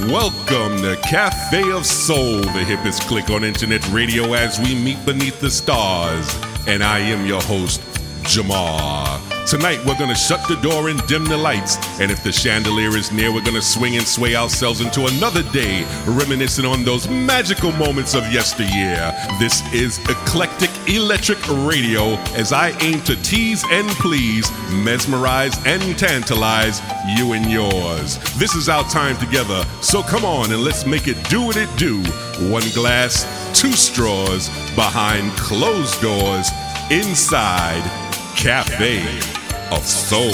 Welcome to Cafe of Soul, the hippest click on internet radio as we meet beneath the stars. And I am your host, Jamar. Tonight we're going to shut the door and dim the lights. And if the chandelier is near, we're going to swing and sway ourselves into another day, reminiscing on those magical moments of yesteryear. This is Eclectic Electric Radio, as I aim to tease and please, mesmerize and tantalize you and yours. This is our time together, so come on and let's make it do what it do. One glass, two straws, behind closed doors, inside Cafe of Soul.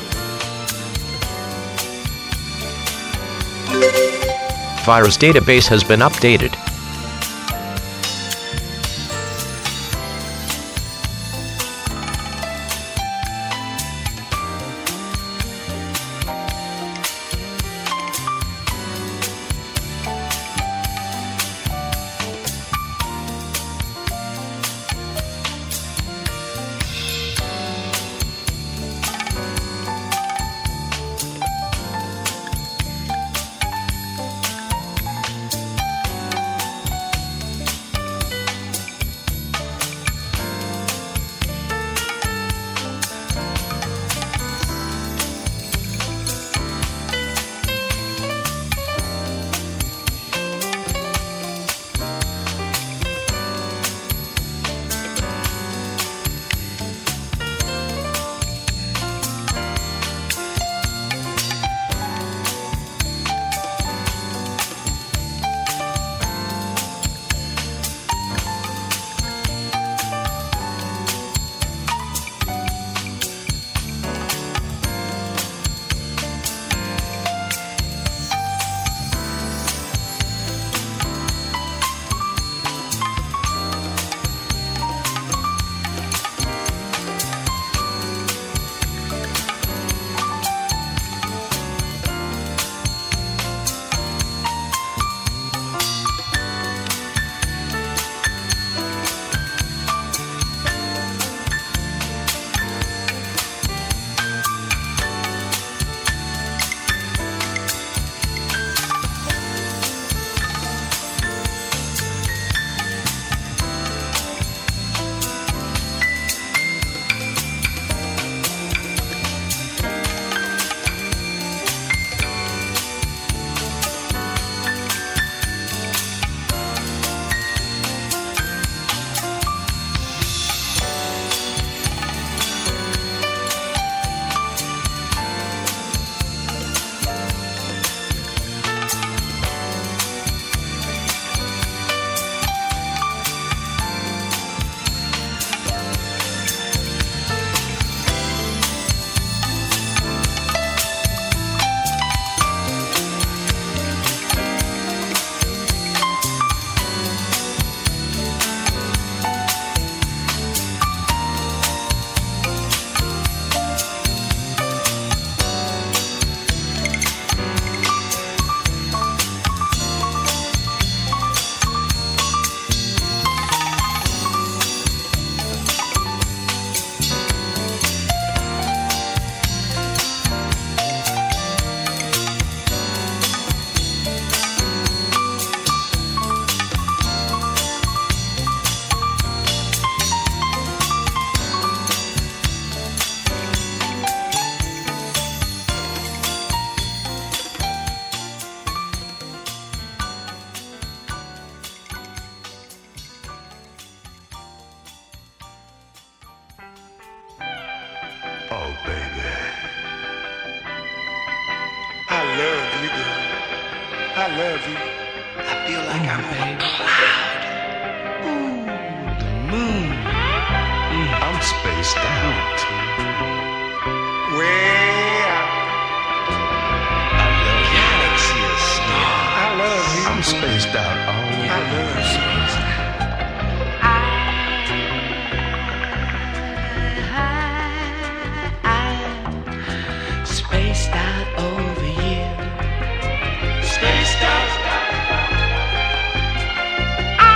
Virus database has been updated. I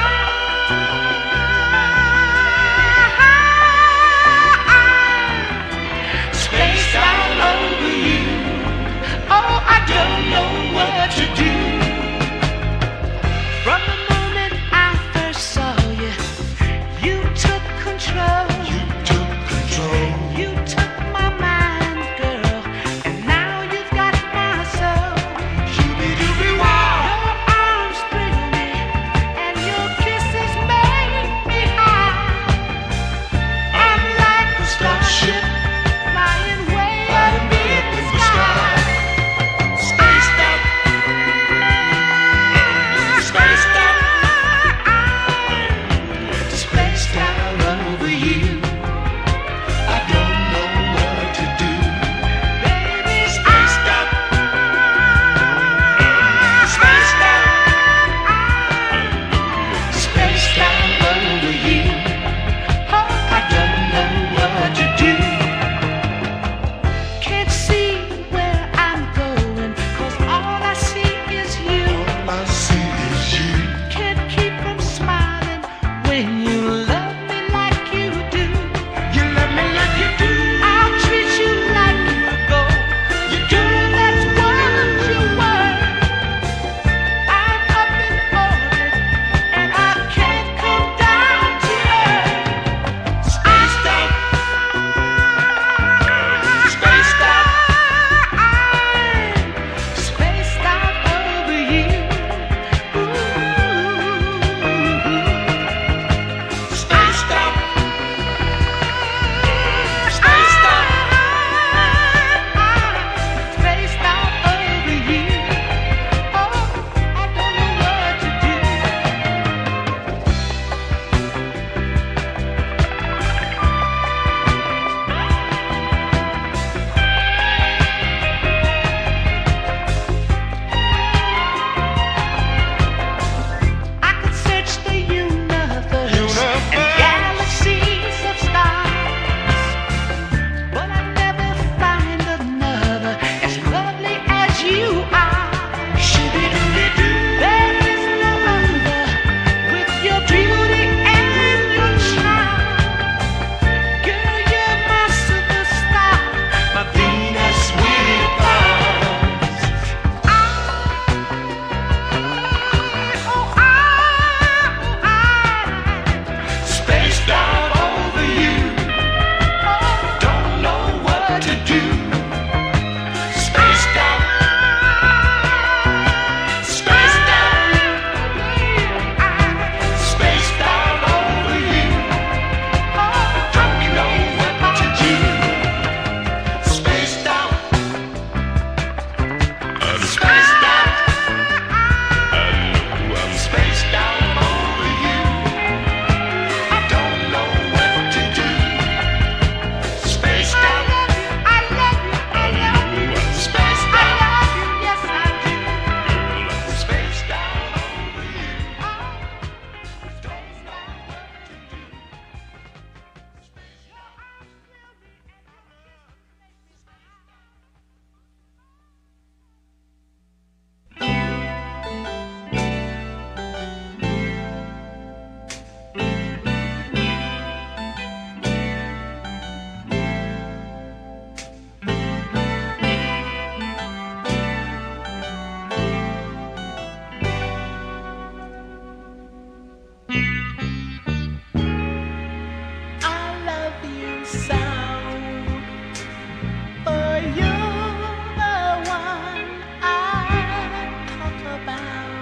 sound. For you're the one I talk about.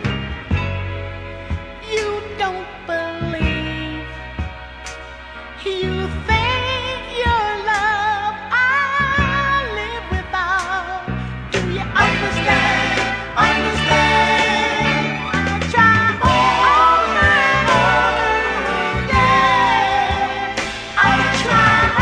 You don't believe, you think your love I live without. Do you understand? Understand? I try all my own, yeah. I try.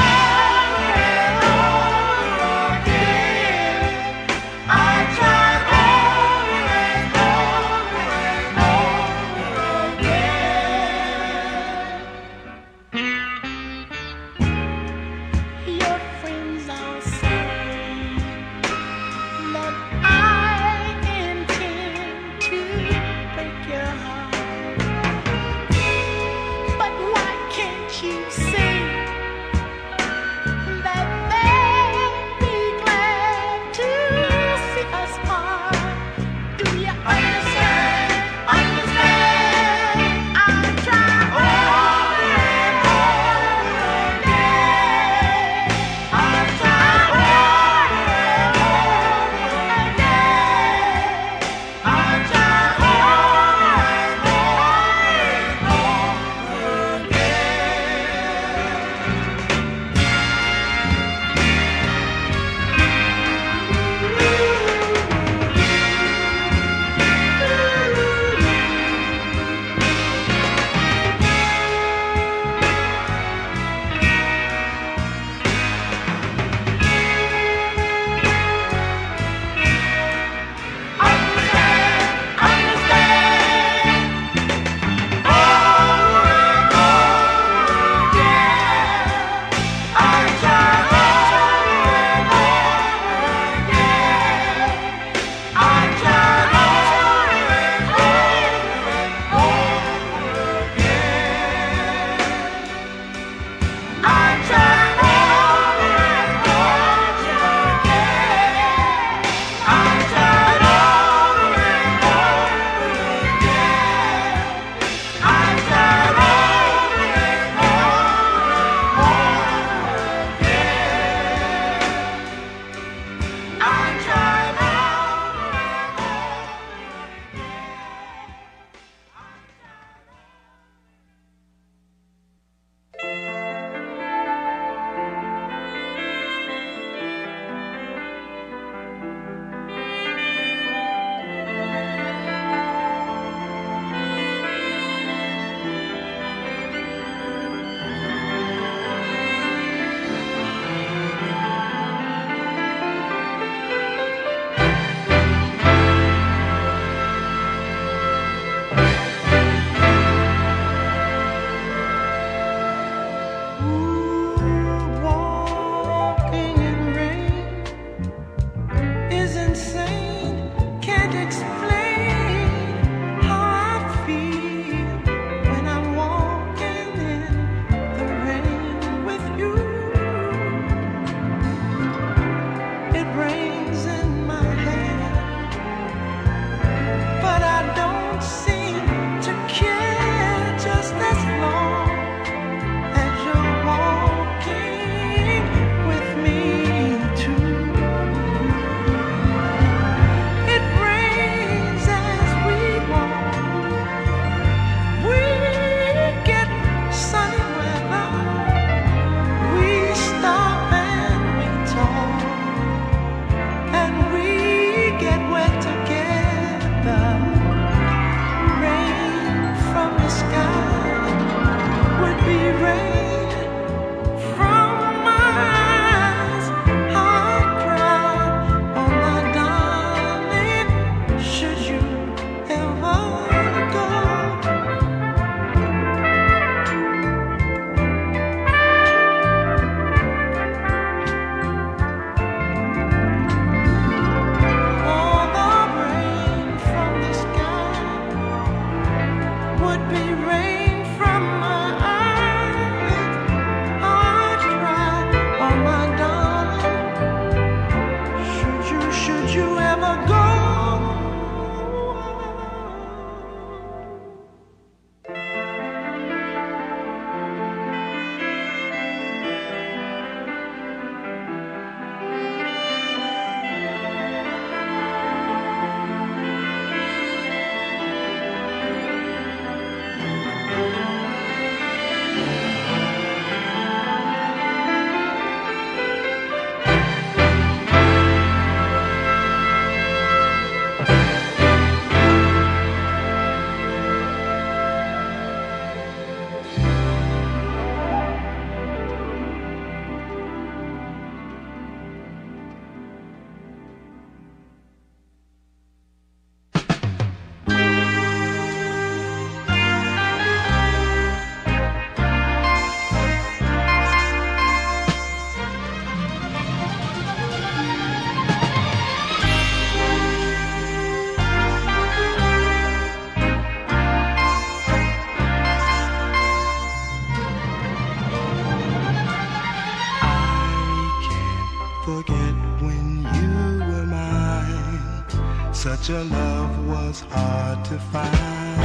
Such a love was hard to find.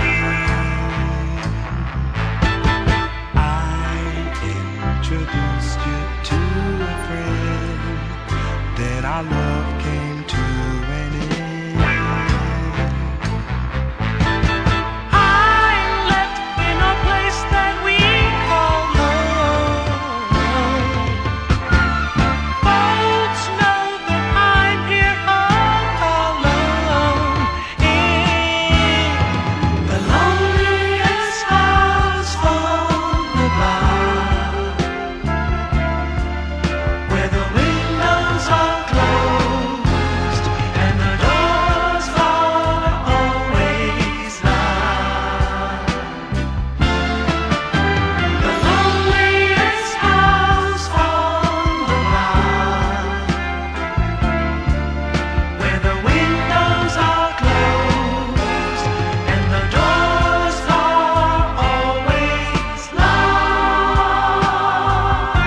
I introduced you to a friend, then our love came to an end. I'm left in a place that we call home. Folks know that I'm here all alone in the loneliest house on the block, where the windows are closed and the doors are always locked. The loneliest house on the block, where the windows are closed and the doors are always locked.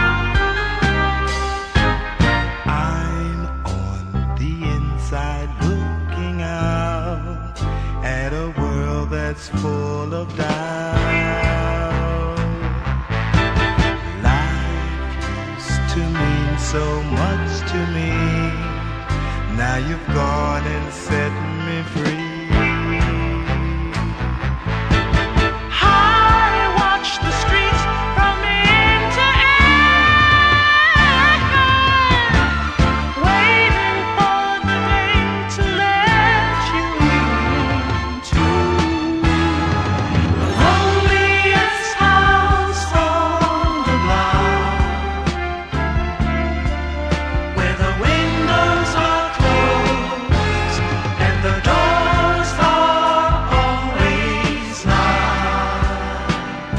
I'm on the inside looking out at a world that's full of doubt. Life used to mean so much to me. Now you've gone and set me free. I watch the streets from end to end, waiting for the day to let you into the loneliest house on the block, where the windows are closed and the doors are always locked.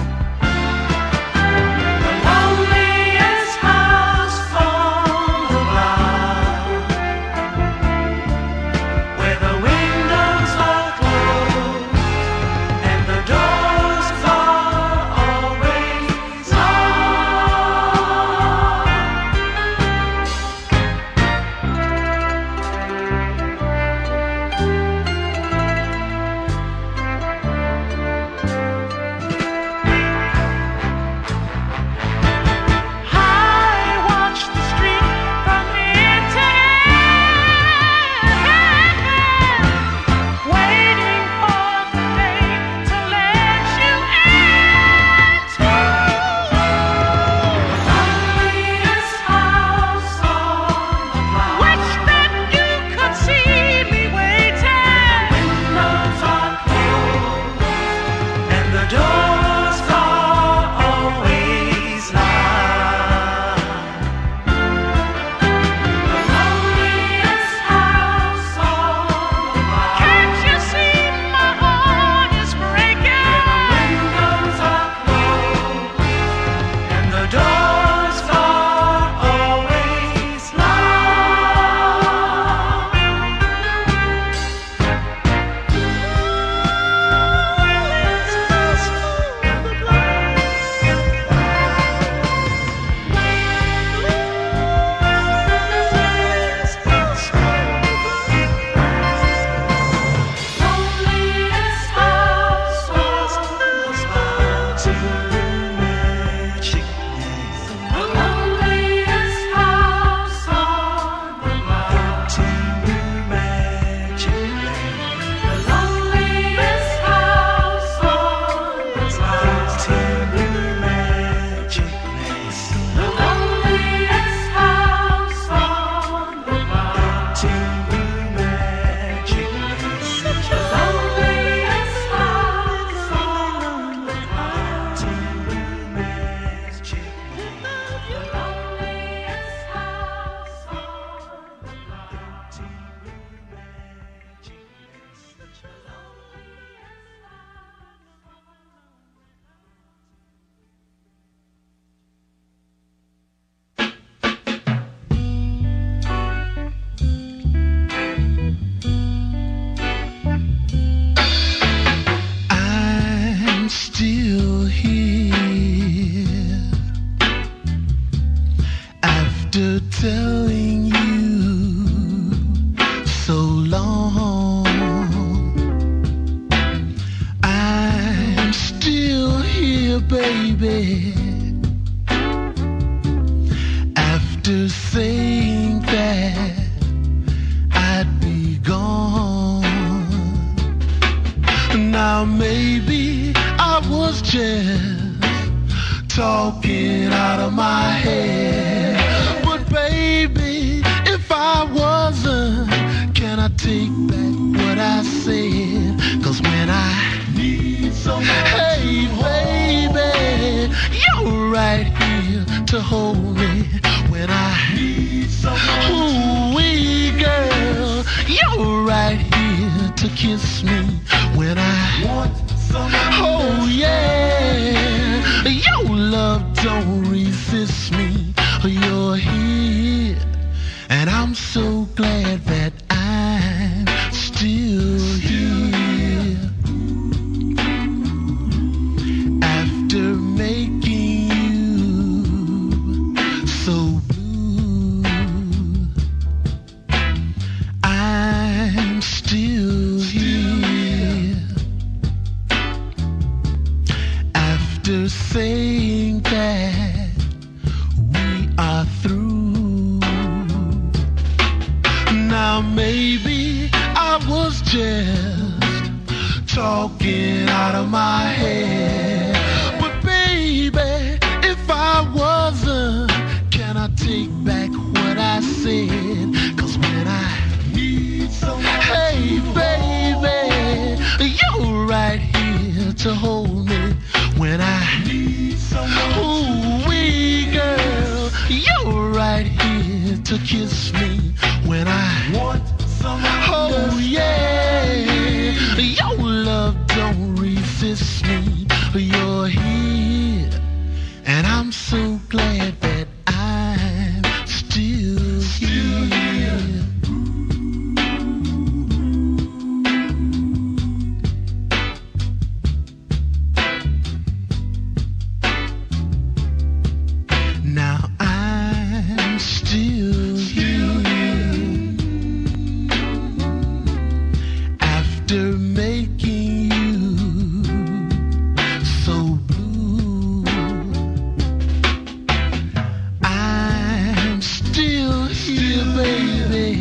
The loneliest house on the block, where the windows are closed and the doors are always I watch the street from end to end, waiting for the day to let you into the loneliest house on the block. Wish that you could see me waiting. Windows are closed and the doors are always locked. The loneliest house on the block. Can't you see my heart is breaking? Windows are closed and the doors are always locked. Loneliest house on the block. Magic The loneliest house on the block. magic The loneliest house on the block. magic The loneliest house on the block. magic The loneliest house on the block. The loneliest house I'm still here after telling you so long. baby. After saying that I'd be gone, now maybe I was just talking out of my head. But baby, if I wasn't, can I take back what I said? 'Cause when I need someone, hey baby, you're right here to hold me. When I need someone, ooh-wee girl, you're right here to kiss me. When I want someone, oh yeah, your love don't resist me. You're here, and I'm so glad that I'm still here. After making you so blue, I'm still here. After saying that we are through, now maybe I was just talking out of my head. But baby, if I wasn't, can I take back what I said? 'Cause when I need someone, hey baby, you're right here to hold me. When I need someone, ooh-wee girl, you're right here to kiss me. When I want someone, oh yeah, your love don't resist me. You're here, and I'm so glad that I'm still here. Now I'm still here. After making you so blue, I'm still here, baby.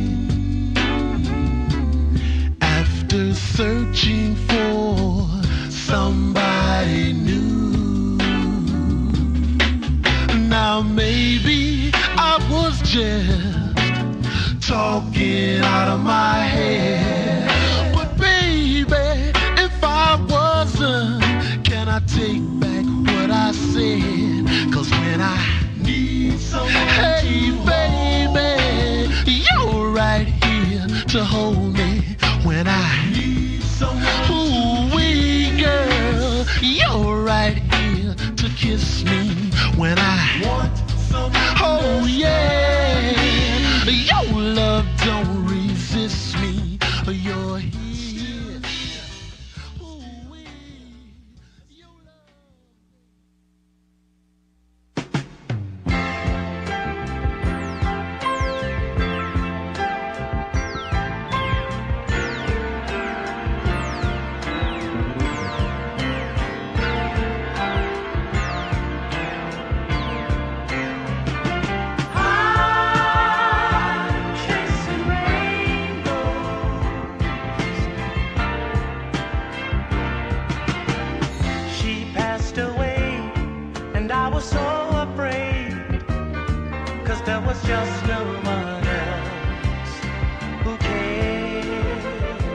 After searching for somebody new, now maybe I was just talking out of my head. But baby, if I wasn't, can I take back what I said? 'Cause when I need someone, hey baby, you're right here to hold me. When I need someone, ooh-wee girl, you're right here to kiss me. When I want someone, oh yeah, your love don't resist me. You're here. Ooh-wee, your love. Just no one else who cares.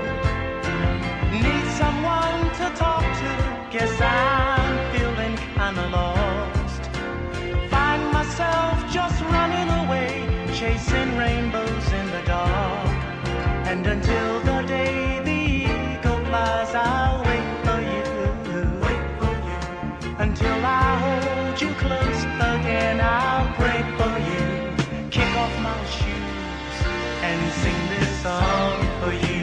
Need someone to talk to. Guess I'm feeling kinda lost. Find myself just running away, chasing rainbows in the dark. And until the day the eagle flies, I'll wait for you. Until I hold you close again, I'll pray for you. Kick off my shoes and sing this song for you.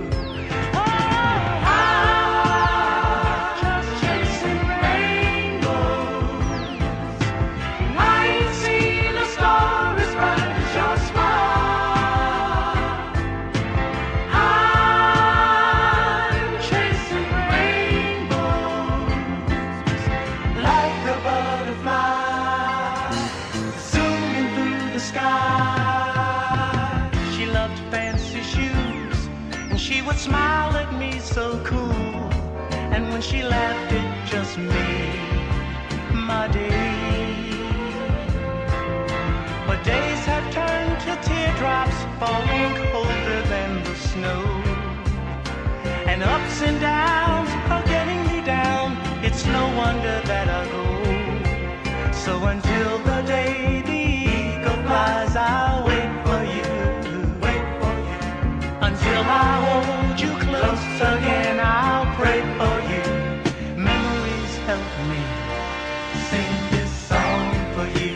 Oh, I'm just chasing rainbows. I ain't seen a star as bright as your smile. I'm chasing rainbows like the sky. She loved fancy shoes, and she would smile at me so cool. And when she laughed, it just made my day. But days have turned to teardrops falling colder than the snow. And ups and downs are getting me down. It's no wonder that I go. So until the day the eagle flies, I'll wait for you. Wait for you. Until I hold you close again, I'll pray for you. Memories help me sing this song for you.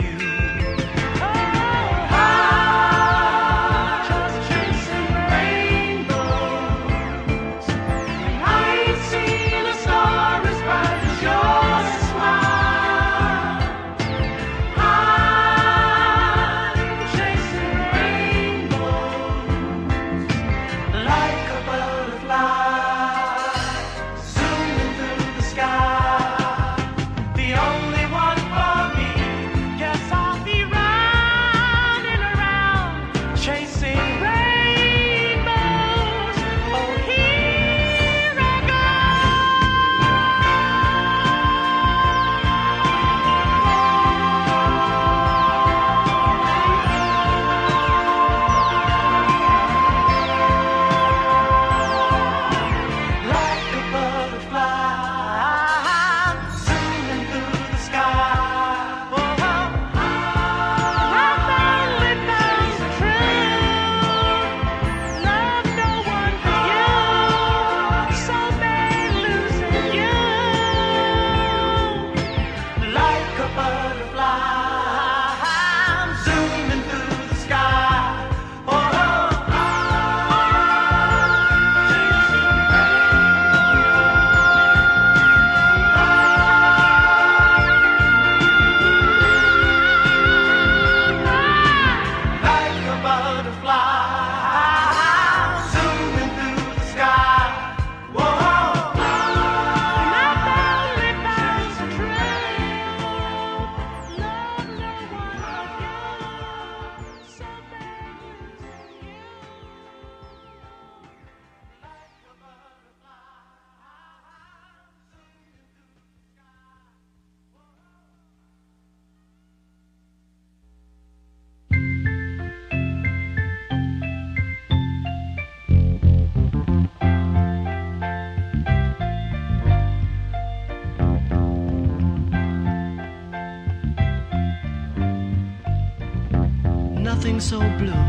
Nothing so blue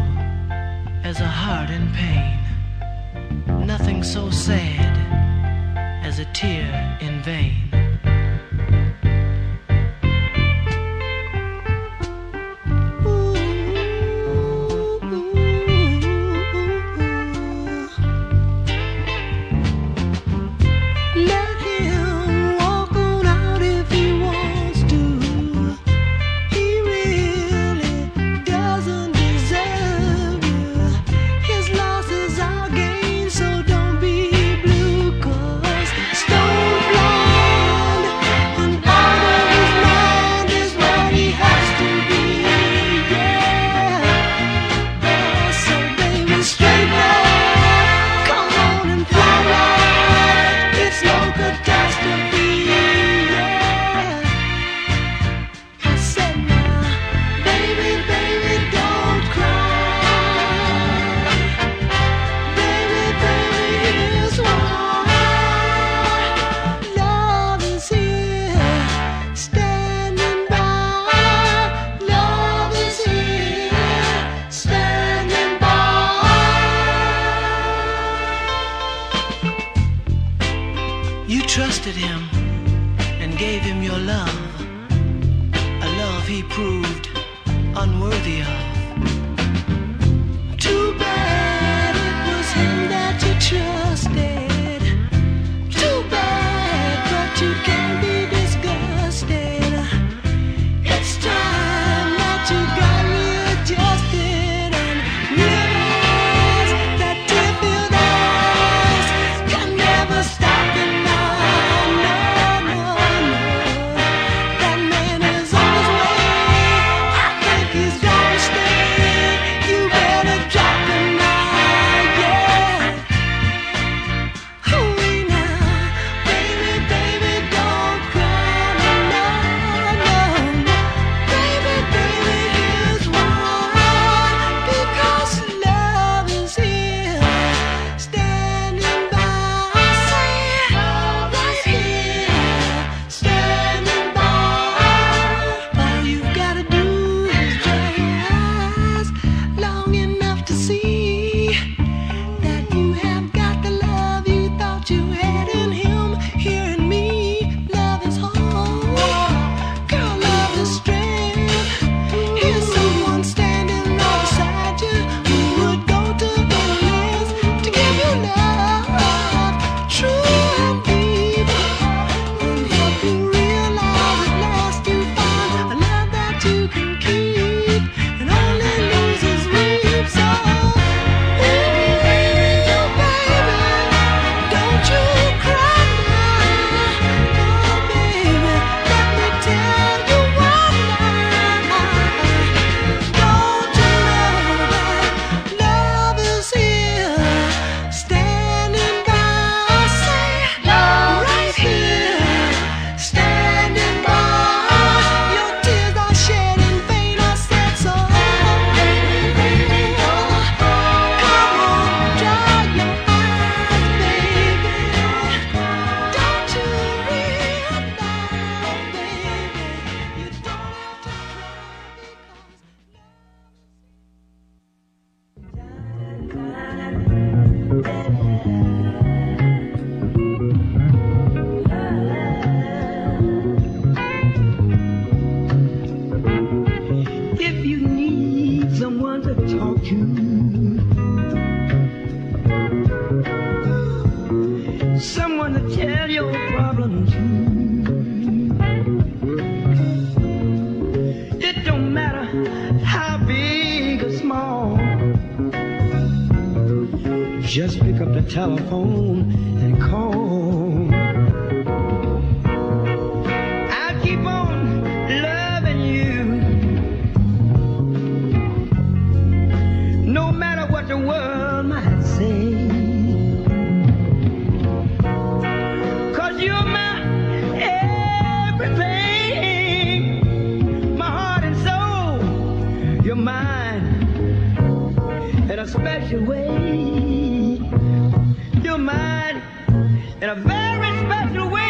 as a heart in pain. Nothing so sad as a tear in vain. Trusted him and gave him your love, a love he proved unworthy of. Too bad it was him that you trusted. Too bad, but you can't be disgusted. It's time that you got readjusted and realize that tear-filled eyes can never stop the night. That man is on his way. I think he's gonna stay. If you need someone to talk to, someone to tell your problems to, it don't matter how big or small, just pick up the telephone and call. I'll keep on loving you, no matter what the world might say. 'Cause you're my everything, my heart and soul. You're mine in a special way. You're mine in a very special way.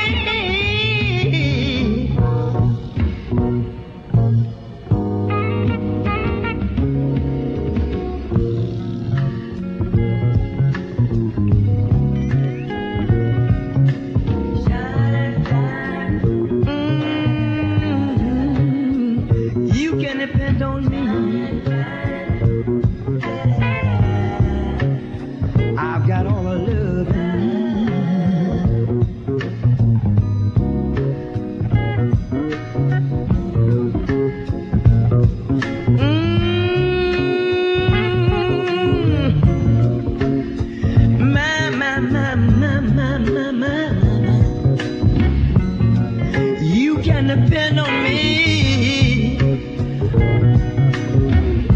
You can depend on me. I've got all the love in You can depend on me.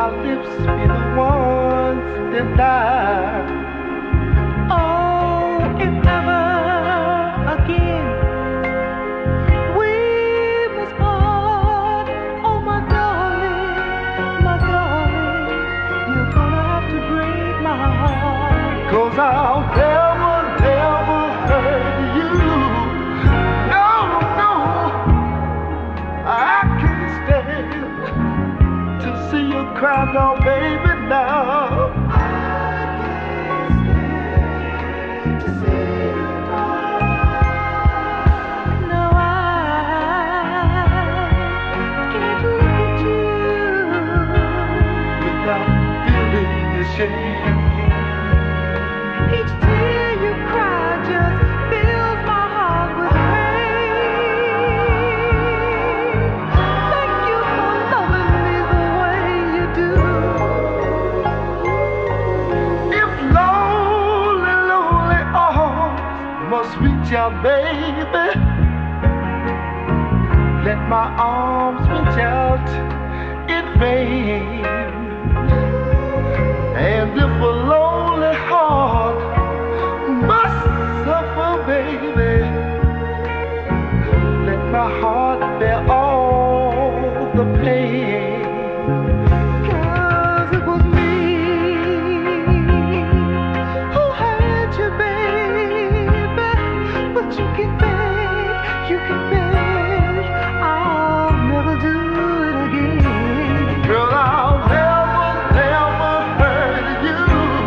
our lips be the ones that die. Oh, if ever again we must part, oh my darling, you're gonna have to break my heart. 'Cause I'll never, never hurt you. No, no, I can't stand to see you cry, no, baby, now. No, I can't look at you Without feeling ashamed. Each tear you cry just fills my heart with pain. Thank you for loving me the way you do. If lonely, lonely arms must reach out, baby, let my arms reach out in vain. And if a lonely heart must suffer, baby, let my heart bear all the pain. 'Cause it was me who hurt you, baby. But you can beg, I'll never do it again. Girl, I'll never, never hurt you.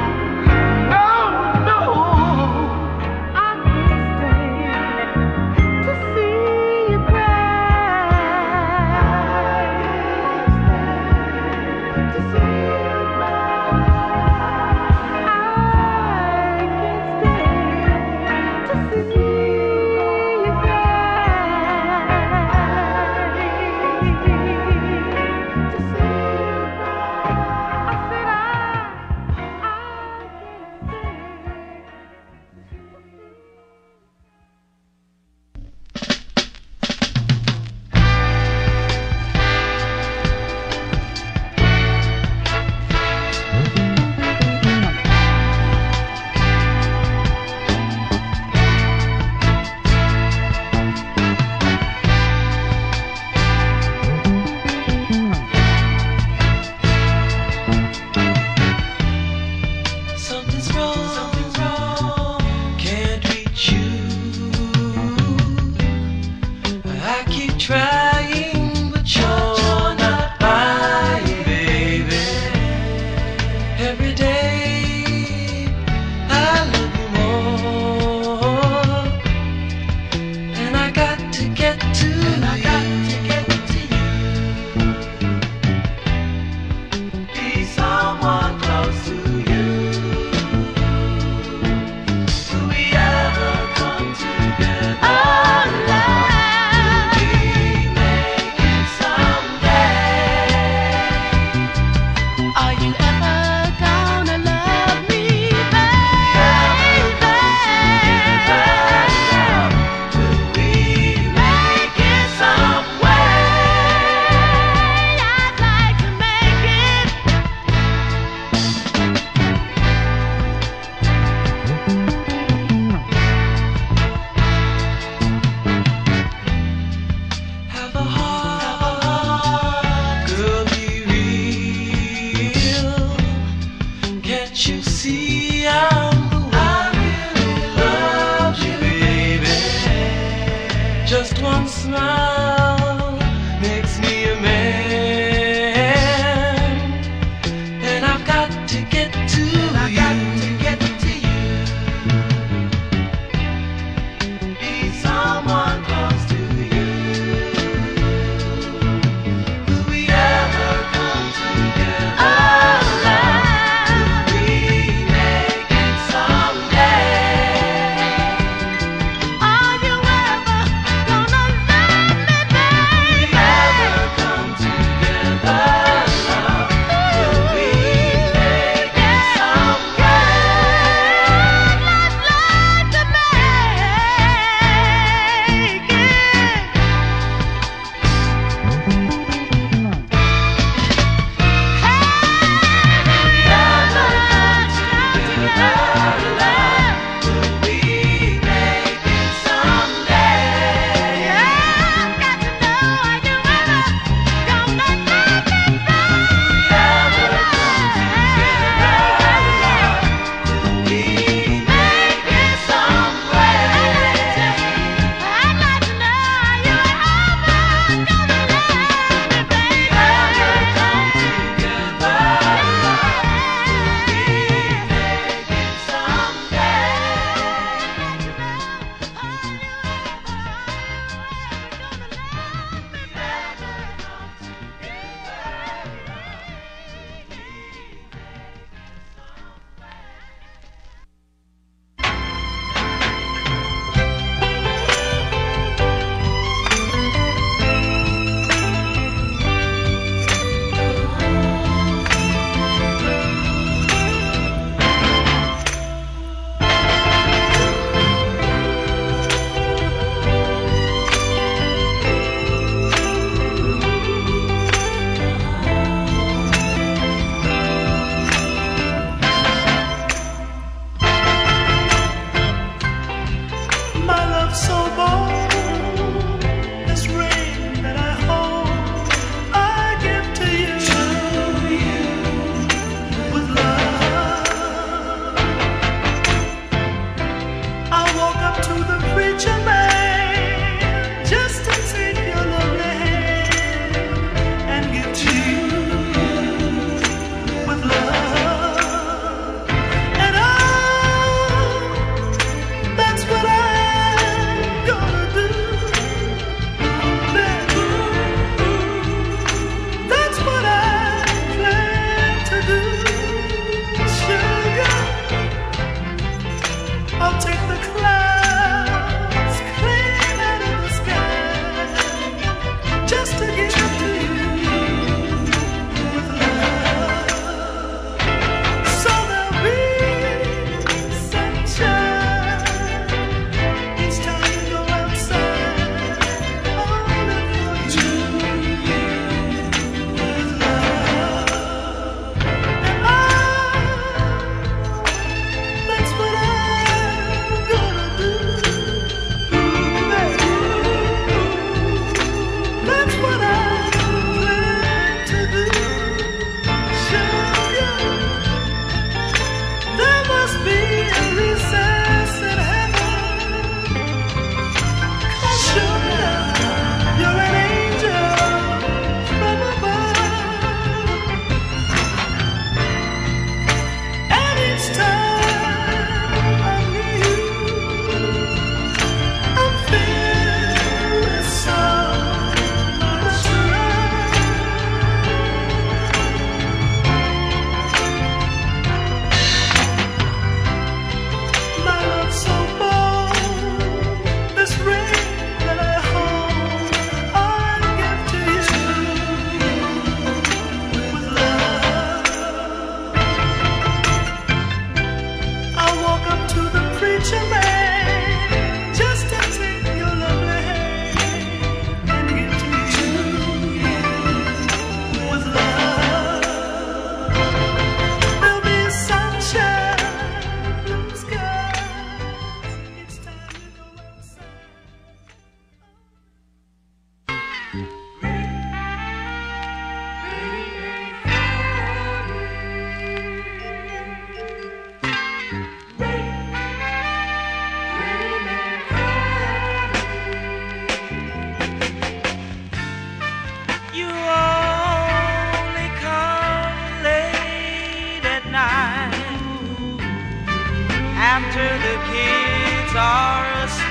after the kids are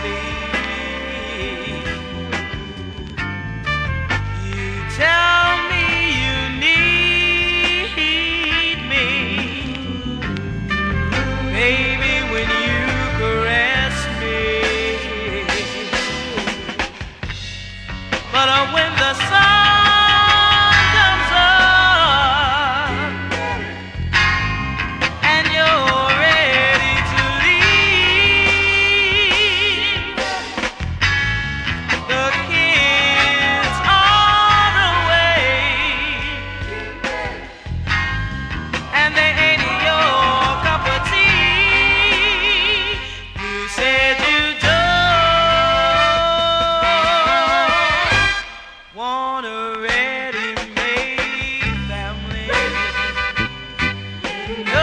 asleep. You tell me you need me, baby, when you caress me. But when the sun comes up and you're ready to leave, the kids are away and they ain't your cup of tea. You said you don't want a ready-made family. No.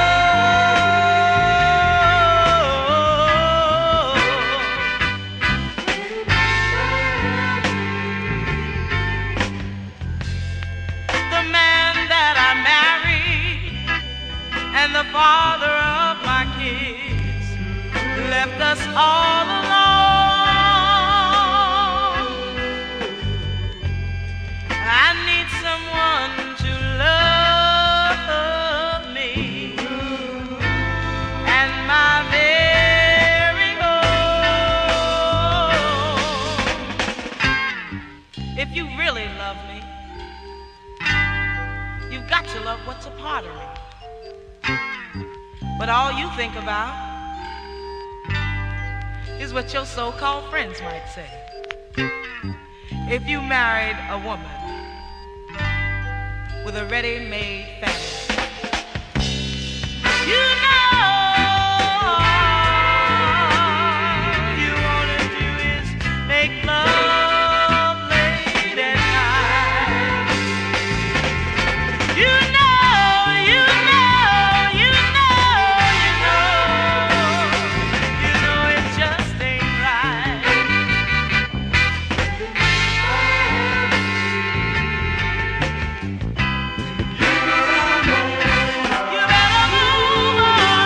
The man that I married and the father of my kids left us all alone. I need someone to love me and my very own. If you really love me, you've got to love what's a part of me. But all you think about is what your so-called friends might say. If you married a woman with a ready-made family, you know all you want to do is make love late at night. You know it just ain't right. You better move on.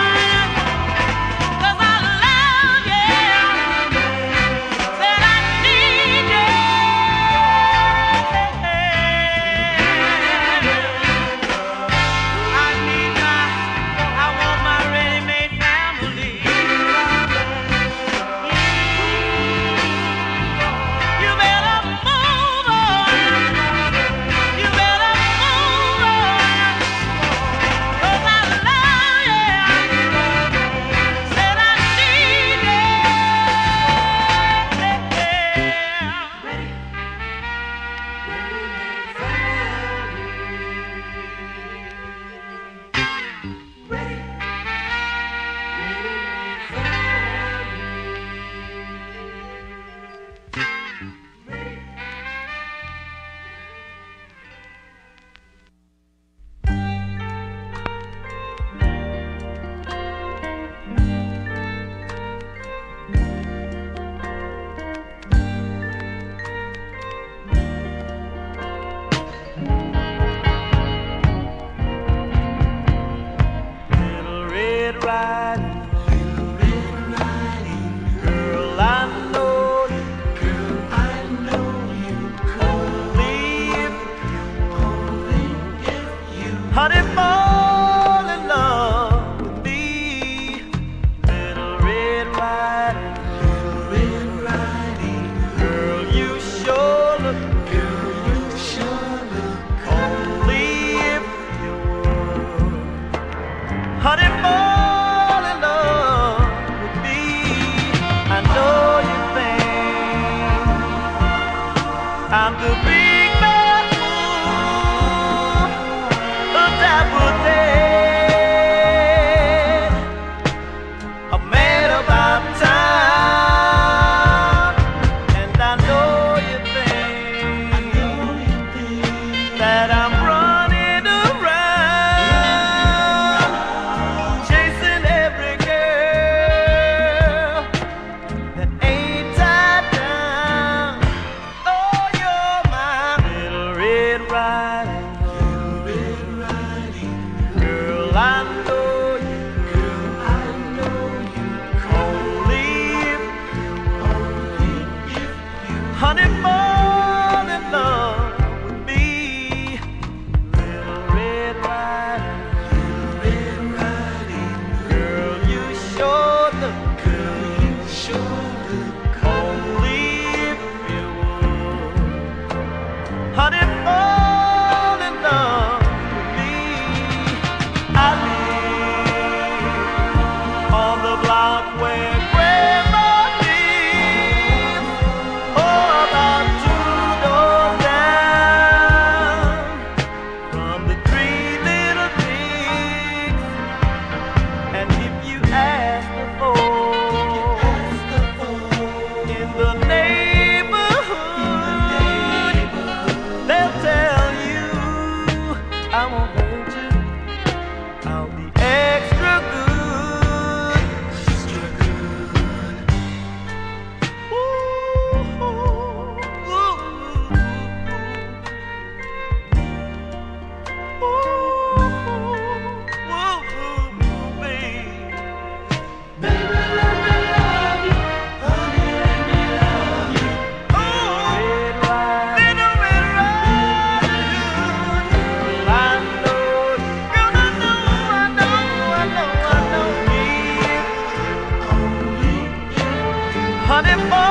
But if